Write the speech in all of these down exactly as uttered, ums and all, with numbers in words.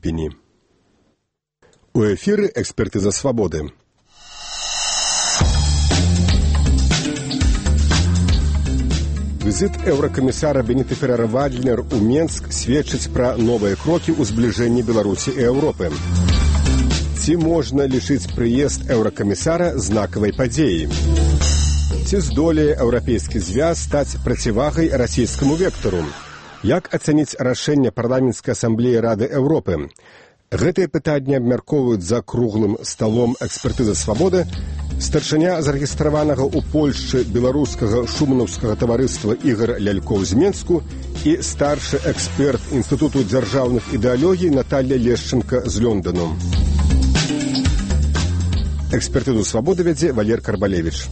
ліпені. У эфіры «Экспертыза свабоды». Візит еўракамісара Беніты Феррера-Вальднер у Менск сведчыць пра новыя крокі ў збліжэнні Беларусі і Еўропы. Ці можна лічыць прыезд еўракамісара знакавай падзеяй? Ці здолее еўрапейскі звяз стаць процівагай расійскаму вектару? Як ацаніць рашэнне парламенцкай асамблеі Рады Еўропы? Гэтыя пытанні абмяркоўваюць за круглым сталом «Экспертыза свабоды» старшыня зарэгістраванага ў Польшчы беларускага шуманаўскага таварыства Ігар Лялькоў з Менску і старшы эксперт Інстытуту дзяржаўных ідэалогій Наталья Лешченка з Лёндану. «Экспертызу свабоды» вядзе Валер Карбалевіч.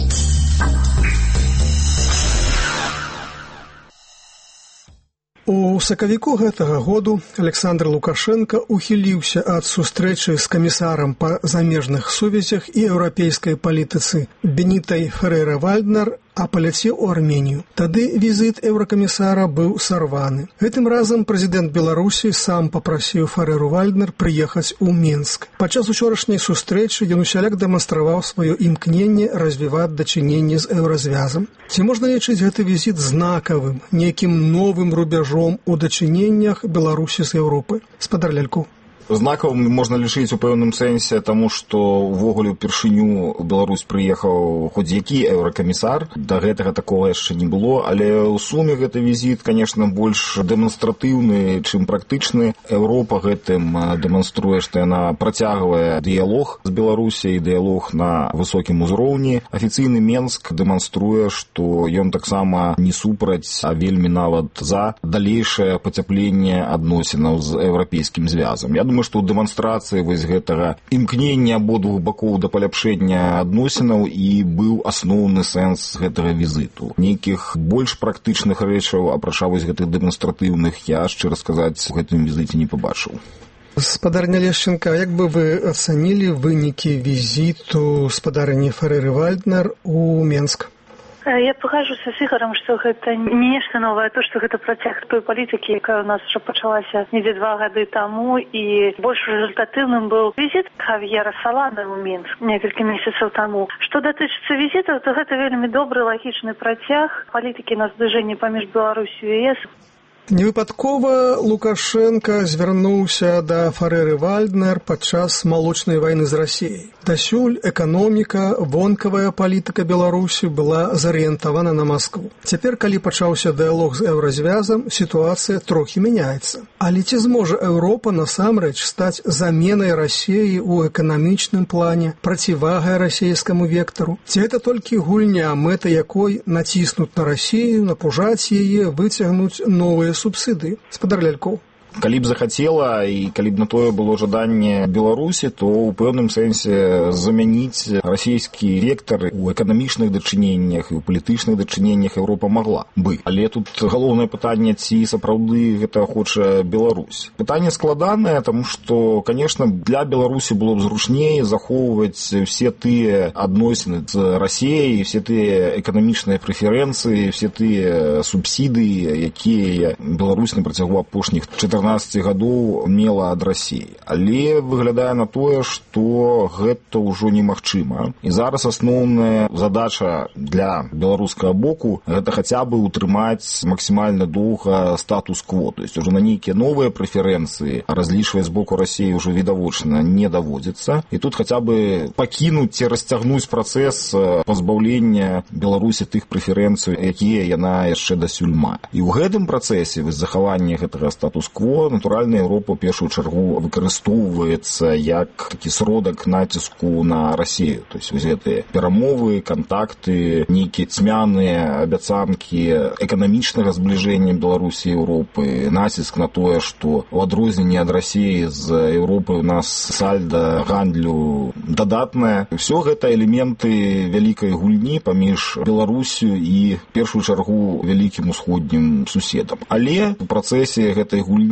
У сакавіку гэтага году Александр Лукашенко ухіліўся ад сустрэчы з камісарам па замежных сувязях і еўрапейскай палітыцы Бенітай Феррера-Вальднер, а паляцеў у Арменію. Тады візіт еўракамісара быў сарваны. Гэтым разам прэзідэнт Беларусі сам папрасіў Ферреру-Вальднер прыехаць у Менск. Падчас учорашняй сустрэчы ён усяляк дэманстраваў сваё імкненне развіваць дачыненні з еўразвязам. Ці можна лічыць гэты візіт знакавым, нейкім новым рубяжом у дачыненнях Беларусі з Еўропы? Спадар Лялькоў. Знакавым можна лічыць у пэўным сэнсе, таму што ўвогуле ўпершыню ў Беларусь прыехаў хоць які еўракамісар. Да гэтага такога яшчэ не было, але ў суме гэты візіт, конечно, больш дэманстратыўны, чым практычны. Еўропа гэтым дэманструе, што яна працягвае дыялог з Беларусяй, дыялог на высокім узроўні. Афіцыйны Менск дэманструе, што ён таксама не супраць, а вельмі нават за далейшае пацяпленне адносінаў з еўрапейскім звязам. Я думаю, што ў дэманстрацыі вось гэтага імкнення абодвух бакоў да паляпшэння адносінаў і быў асноўны сэнс гэтага візіту. Нейкіх больш практычных рэчаў, апрача вось гэтых дэманстратыўных, я, шчыра сказаць, у гэтым візіце не пабачыў. Спадарня Лешченка, як бы вы ацанілі вынікі візіту спадарні Ферреры-Вальднер у Менск? Я пагажуся з Ігарам, што гэта не нешта новае, то, што гэта працяг той палітыкі, якая ў нас ўжо пачалася недзе два гады таму, і больш результатыўным быў візіт Хав'ера Саланы ў Мінск некалькі месяцаў таму. Што датычыцца візітаў, то гэта вельмі добры лагічны працяг палітыкі на збліжэнні паміж Беларусю і ЕС. Невыпадкова Лукашенко звярнуўся да Ферреры-Вальднер падчас малочнай вайны з Расіяй. Дасюль эканоміка, вонкавая палітыка Беларусі была зарыентавана на Маскву. Цяпер, калі пачаўся дыялог з еўразвязам, сітуацыя трохі мяняецца. Але ці зможа Еўропа насамрэч стаць заменай Расіі ў эканамічным плане, процівагай расійскаму вектару? Ці гэта толькі гульня, мэта якой націснуць на Расію, напужаць яе, выцягнуць новыя субсидыі? Спадар Лялькоў. Калі б захацела і калі б на тое было жаданне Беларусі, то ў пэўным сэнсе замяніць расійскі вектар у эканамічных дачыненнях і ў палітычных дачыненнях Еўропа магла бы. Але тут галоўнае пытанне, ці сапраўды гэта хоча Беларусь. Пытанне складанае, таму што, конечно, для Беларусі было б зручней захоўваць все тыя адносіны з Расіяй, все тыя эканамічныя прэферэнцыі, все тыя субсідыі, якія Беларусь на працягу апошніх чатырнаццаці гадоў мела ад Расіі. Але выглядае на тое, што гэта ўжо немагчыма. І зараз асноўная задача для беларускага боку гэта хаця бы утрымаць максімальна доўга статус-кво. То есть уже на нейкія новыя прэферэнцыі разлічваць з боку Расіі ўжо відавочна не даводзіцца. І тут хаця бы пакінуць ці расцягнуць працэс пазбаўлення Беларусі тых прэферэнцый, якія яна яшчэ дасюль мае. І ў гэтым працэсе захавання гэтага статус-кво натуральна Еўропа ў першую чаргу выкарыстоўваецца як такі сродак націску на Расію. То есть гэтыя перамовы, кантакты, нейкія цьмяныя абяцанкі эканамічнага збліжэння Беларусі і Еўропы, націск на тое, што у адрозненне ад Расіі з Еўропы у нас сальда гандлю дадатнае. Усё гэта элементы вялікай гульні паміж Беларусю і, в першую чаргу, вялікім усходнім суседам. Але у працэсе гэтай гульні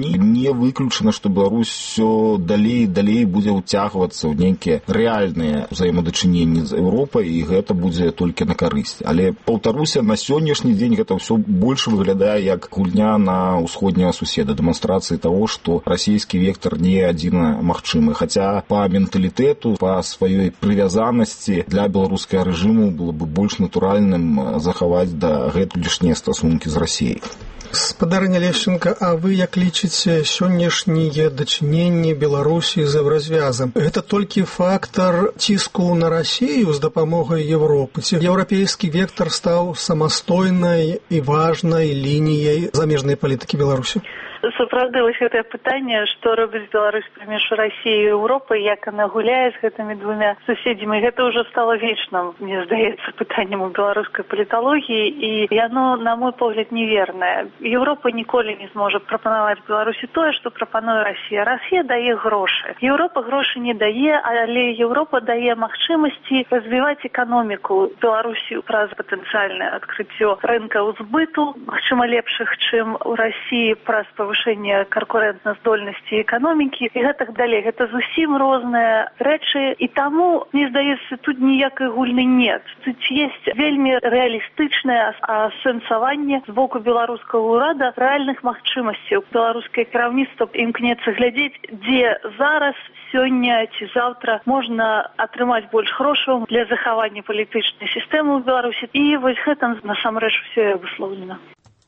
раней, не выключана, што Беларусь все далей і далей будзе ўцягвацца ў нейкія рэальныя ўзаемадачыненні з Еўропай, і гэта будзе толькі на карысць. Але, паўтаруся, на сённяшні дзень гэта ўсё больш выглядае як гульня на ўсходняга суседа, дэманстрацыі таго, што расійскі вектар не адзіна магчымы. Хаця па менталітэту, па сваёй прывязанасці для беларускага рэжыму было бы больш натуральным захаваць да гэтулішнія стасункі з Расіяй. Спадарыня Лешченка, а вы як лічыце сённяшнія дачыненні Беларусі з еўразвязам? Гэта толькі фактар ціску на Расію з дапамогай Европы? Ці еўрапейскі вектар стаў самастойнай і важнай лініяй замежнай палітыкі Беларусі? Сапраўды, вось гэтае пытанне, што робіць Беларусь паміж Расіяй і Еўропай, як яна гуляе з гэтымі двумя суседзямі, гэта ўжо стала вечным, мне здаецца, пытаннем у беларускай паліталогіі, і яно, на мой погляд, невернае. Еўропа ніколі не зможа прапанаваць Беларусі тое, што прапануе Расія. Расія дае грошы. Еўропа грошы не дае, але Еўропа дае магчымасці развіваць эканоміку Беларусі праз патэнцыяльнае адкрыццё рынкаў збыту, магчыма, лепшых, чым у Расіі, праз павышэнне канкурэнтназдольнасці эканомікі і гэтак далей. Гэта зусім розныя рэчы, і таму, мне здаецца, тут ніякай гульны нет. Тут ёсць вельмі рэалістычнае асэнсаванне з боку беларускага ўрада рэальных магчымасцяў. Беларускае кіраўніцтва імкнецца глядзець, дзе зараз, сёння ці заўтра можна атрымаць больш грошаў для захавання палітычнай сістэмы ў Беларусі. І вось гэтым насамрэч усё абумоўлена.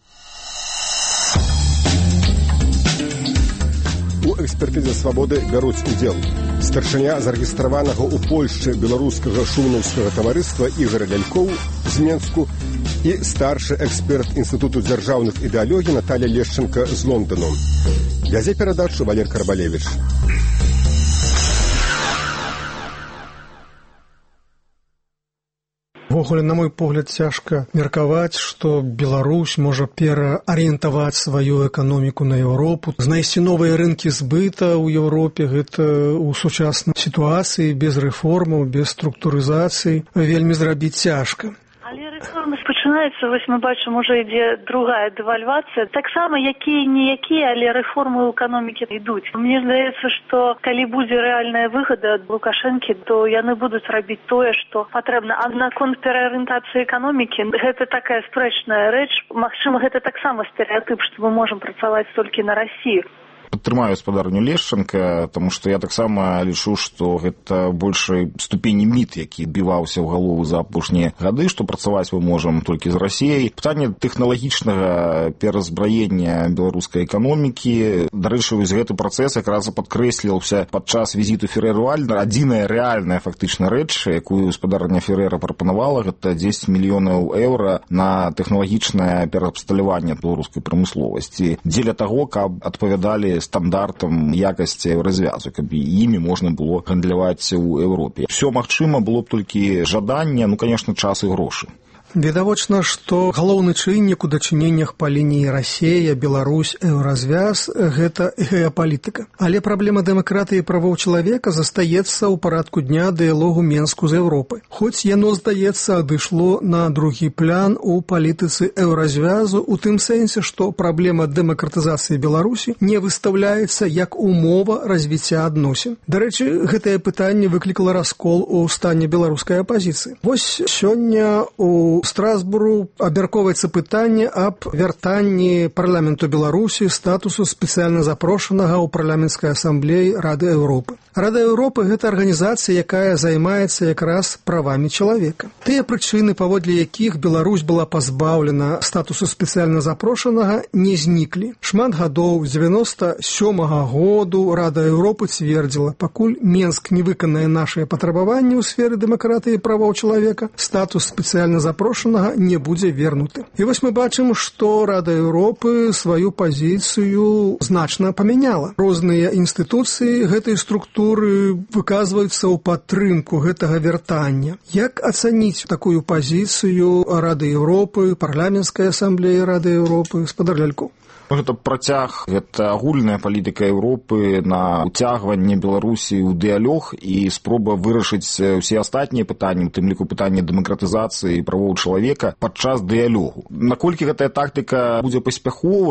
У экспертызе «Свабоды» бяруць удзел старшыня зарэгістраванага ў Польшчы беларускага шумнаўскага таварыства Ігор Лялькоў з Менску і старшы эксперт Інстытуту дзяржаўных ідэалогій Наталія Лешченка з Лондану. Вядзе перадачу Валер Карбалевіч. Увогуле, на мой погляд, цяжка меркаваць, што Беларусь можа пераарыентаваць сваю эканоміку на Еўропу, знайсці новыя рынкі збыта ў Еўропе. Гэта ў сучаснай сітуацыі без рэформаў, без структурызацыі вельмі зрабіць цяжка. Але рэформы спачынаюцца, вось мы бачым, ужо ідзе другая дэвальвацыя. Таксама якія-ніякія, але рэформы ў эканомікі ідуць. Мне здаецца, што калі будзе рэальная выгада ад Лукашэнкі, то яны будуць рабіць тое, што патрэбна. А наконт пераарыентацыі эканомікі, гэта такая спрэчная рэч. Магчыма, гэта таксама стэрэатып, што мы можам працаваць толькі на Расію. Падтрымаю спадарню Лешченка, таму што я таксама лічу, што гэта большай ступені міт, які біваўся ў галову за апошнія гады, што працаваць мы можам толькі з Расіяй. Пытанне тэхналагічнага перазбраення беларускай эканомікі, дарэчы, вось гэты працэс якраз падкрэсліўся падчас візіту Ферэр Вальднера. Адзіная рэальная фактычна рэч, якую спадарня Ферэра прапанавала, гэта дзесяць мільёнаў еўра на тэхналагічнае пераабсталяванне беларускай прамысловасці дзеля таго, каб адпавядалі стандартам якасці развязу, каб імі можна было гандляваць у Еўропе. Всё магчыма, было б толькі жаданне, ну, конечно, час і грошы. Відавочна, што галоўны чыннік у дачыненнях па лініі Расія, Беларусь, еўразвяз – гэта геапалітыка. Але праблема дэмакратыі і правоў чалавека застаецца ў парадку дня дыялогу Менску з Еўропай. Хоць яно, здаецца, адышло на другі план у палітыцы еўразвязу ў тым сэнсе, што праблема дэмакратызацыі Беларусі не выстаўляецца як умова развіцця адносін. Дарэчы, гэтае пытанне выклікала раскол у стане беларускай апазіцыі. Вось сёння у У Страсбуру абмяркоўваецца пытанне аб вяртанні парламенту Беларусі статусу спецыяльна запрошанага ў парламенцкай асамблеі Рады Еўропы. Рада Еўропы – гэта арганізацыя, якая займаецца якраз правамі чалавека. Тыя прычыны, паводле якіх Беларусь была пазбаўлена статусу спецыяльна запрошанага, не зніклі. Шмат гадоў, з дзевяноста сёмага году Рада Еўропы цвердзіла, пакуль Менск не выканае нашыя патрабаванні ў сферы дэмакратыі і правоў чалавека, статус спецыяльна запрошанага не будзе вернуты. І вось мы бачым, што Рада Еўропы сваю пазіцыю значна памяняла. Розныя інстытуцыі гэтай структуры выказваюцца ў падтрымку гэтага вяртання. Як ацаніць такую пазіцыю Рады Еўропы, парламенцкай асамблеі Рады Еўропы, спадар Лялькоў? Гэта працяг, гэта агульная палітыка Еўропы на ўцягванне Беларусі ў дыялог і спроба вырашыць усе астатнія пытанні, у тым ліку пытанне дэмакратызацыі і правоў чалавека падчас дыялогу. Наколькі гэтая тактыка будзе паспяховай,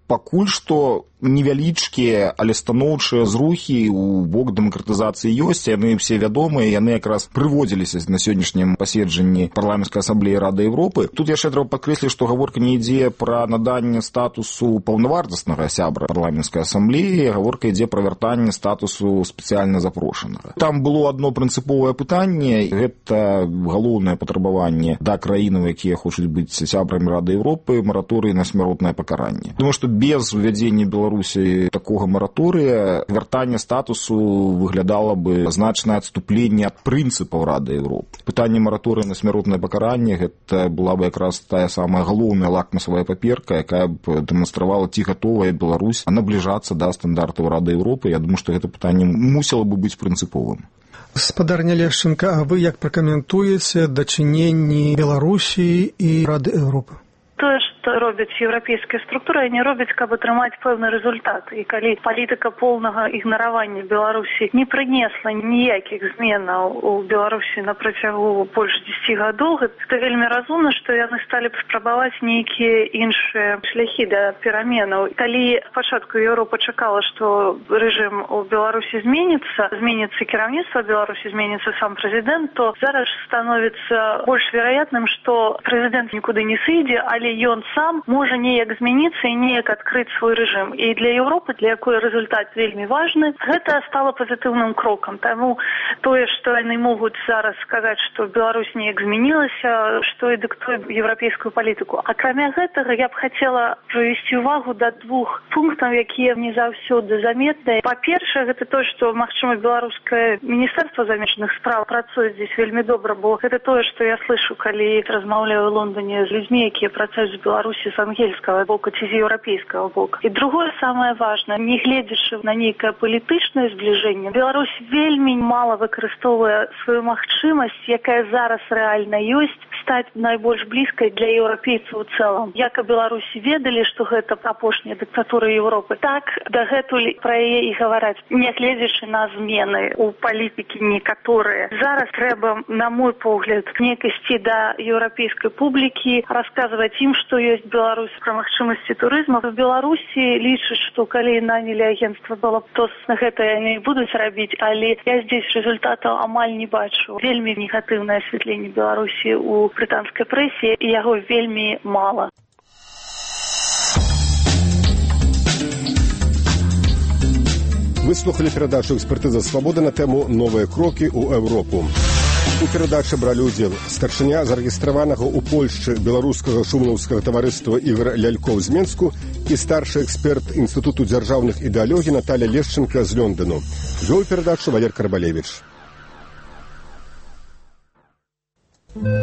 Пакуль што невялічкія, але станоўчыя зрухі ў бок дэмакратызацыі ёсць, яны ўсе вядомыя, яны якраз прыводзіліся на сённяшнім паседжанні парламенцкай асамблеі Рады Еўропы. Тут яшчэ трэба падкрэсліць, што гаворка не ідзе пра наданне статусу паўнавартаснага сябра парламенцкай асамблеі, гаворка ідзе пра вяртанне статусу спецыяльна запрошанага. Там было адно прынцыповае пытанне, гэта галоўнае патрабаванне да краінаў, якія хочуць быць сябрамі Рады Еўропы, мараторый на смяротнае пакаранне. Думаю, што без увядзення Беларусі такога мараторыя вяртанне статусу выглядала бы значнае адступленне ад прынцыпаў Рады Еўропы. Пытанне мараторыя на смяротнае пакаранне гэта была бы якраз тая самая галоўная лакмусавая паперка, якая б дэманстравала, ці гатовая Беларусь набліжацца да стандартаў Рады Еўропы. Я думаю, што гэта пытанне мусіла бы быць прынцыповым. Спадарня Лешченка, а вы як пракаментуеце дачыненні Беларусі і Рады Еўропы? Тое, што робяць еўрапейскія структуры, яны робяць, каб атрымаць пэўны рэзультат. І калі палітыка поўнага ігнаравання Беларусі не прынесла ніякіх зменаў у Беларусі на працягу больш дзесяці гадоў, гэта вельмі разумна, што яны сталі б спрабаваць нейкія іншыя шляхі да пераменаў. Калі спачатку Еўропа чакала, што рэжым у Беларусі зменіцца, зменіцца кіраўніцтва Беларусі, зменіцца сам прэзідэнт, то зараз становіцца больш вераятным, што прэзідэнт нікуды не сыдзе, але ён сам можа неяк змяніцца і неяк адкрыць свой рэжым. І для Еўропы, для якой рэзультат вельмі важны, гэта стала пазітыўным крокам. Таму тое, што яны могуць зараз сказаць, што Беларусь неяк змянілася, што і дыктуе еўрапейскую палітыку. Акрамя гэтага, я б хацела прывесці ўвагу да двух пунктаў, якія не заўсёды заметныя. Па-першае, гэта тое, што, магчыма, беларускае міністэрства замежных спраў працуе здесь вельмі добра, бо гэта тое, што я слышу, калі размаўляю ў Лондоне з людзьмі, якія працуюць з Беларусі з ангельскага боку ці з еўрапейскага боку. І другое самае важнае, не гледзячы на нейкае палітычнае збліжэнне, Беларусь вельмі мала выкарыстоўвае сваю магчымасць, якая зараз рэальна ёсць, стаць найбольш блізкай для еўрапейцаў у цэлым. Як і Беларусі ведалі, што гэта апошняя дыктатура Еўропы, так дагэтуль пра яе і гавараць, не гледзячы на змены ў палітыкі некаторыя. Зараз трэба, на мой погляд, неяк ісці да еўрапейскай публікі, расказваць ім, што ёсць Беларусь пра магчымасці турызму. В Беларусі лічаць, што калі нанялі агенцтва было, то гэта яны будуць рабіць, але я здесь результатаў амаль не бачу. Вельмі негатыўнае асвятленне Беларусі ў брытанскай прэсе, і яго вельмі мала. Вы слухали перадачу «Экспертыза свабоды» на тэму «Новыя крокі ў Еўропу». У перадачы бралі ўдзел старшыня зарэгістраванага ў Польшчы беларускага шумлаўскага таварыства Ігор Лялькоў з Менску і старшы эксперт Інстытуту дзяржаўных ідэалогій Наталя Лешченка з Лёндану. Вёў перадачу Валер Карбалевіч.